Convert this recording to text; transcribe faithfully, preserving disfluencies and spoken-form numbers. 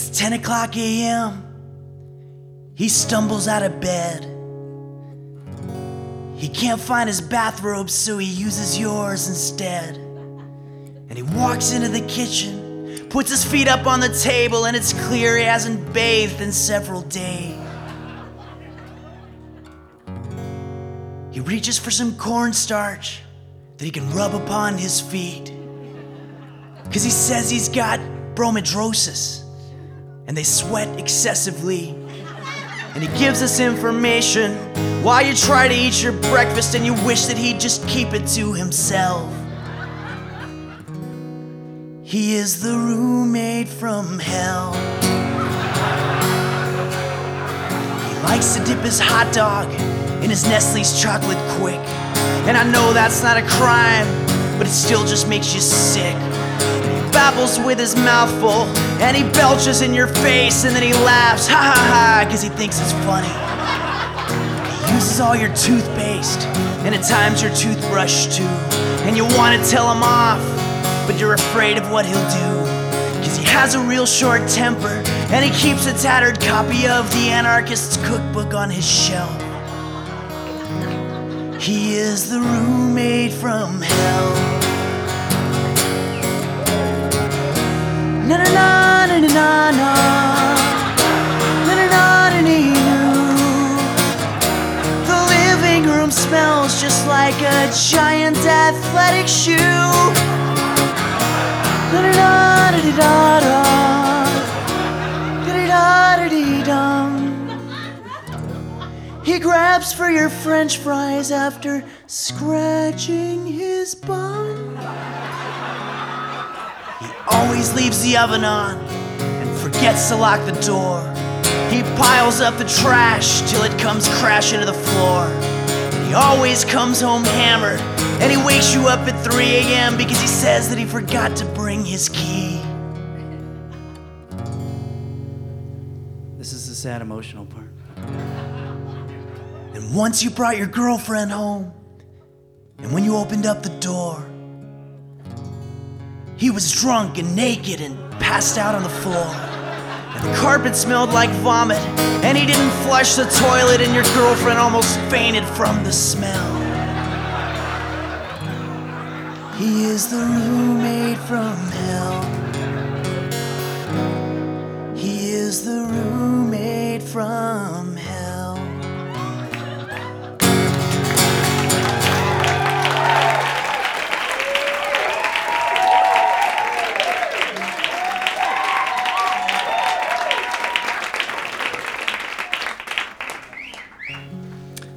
It's ten o'clock a m He stumbles out of bed. He can't find his bathrobe, so he uses yours instead. And he walks into the kitchen, puts his feet up on the table, and it's clear he hasn't bathed in several days. He reaches for some cornstarch that he can rub upon his feet, because he says he's got bromidrosis and they sweat excessively. And he gives us information while you try to eat your breakfast and you wish that he'd just keep it to himself. He is the roommate from hell. He likes to dip his hot dog in his Nestle's chocolate quick. And I know that's not a crime, but it still just makes you sick. He babbles with his mouth full, and he belches in your face, and then he laughs, ha ha ha, because he thinks it's funny. He uses all your toothpaste, and at times your toothbrush too. And you want to tell him off, but you're afraid of what he'll do, because he has a real short temper, and he keeps a tattered copy of the Anarchist's Cookbook on his shelf. He is the roommate from hell. Na na na na na na na na na na na na. The living room smells just like a giant athletic shoe. Na na na na na na na na na na. He grabs for your French fries after scratching his bum. He always leaves the oven on and forgets to lock the door. He piles up the trash till it comes crashing to the floor. And he always comes home hammered, and he wakes you up at three a m because he says that he forgot to bring his key. This is the sad, emotional part. And once you brought your girlfriend home, and when you opened up the door, he was drunk and naked and passed out on the floor. And the carpet smelled like vomit, and he didn't flush the toilet, and your girlfriend almost fainted from the smell. He is the roommate from hell.